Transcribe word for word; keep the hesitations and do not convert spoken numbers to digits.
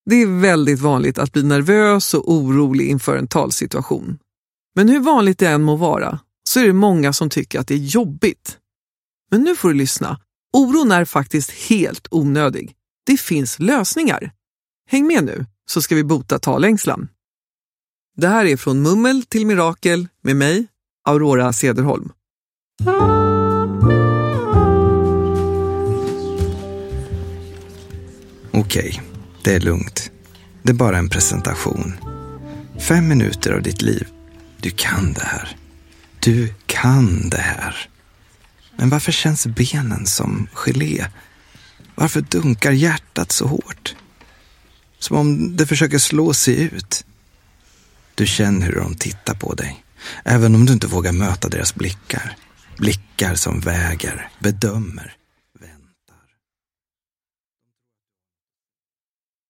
Det är väldigt vanligt att bli nervös och orolig inför en talsituation. Men hur vanligt det än må vara så är det många som tycker att det är jobbigt. Men nu får du lyssna. Oron är faktiskt helt onödig. Det finns lösningar. Häng med nu så ska vi bota talängslan. Det här är Från mummel till mirakel med mig, Aurora Cederholm. Okej, det är lugnt. Det är bara en presentation. Fem minuter av ditt liv. Du kan det här. Du kan det här. Men varför känns benen som gelé? Varför dunkar hjärtat så hårt? Som om det försöker slå sig ut. Du känner hur de tittar på dig. Även om du inte vågar möta deras blickar. Blickar som väger, bedömer.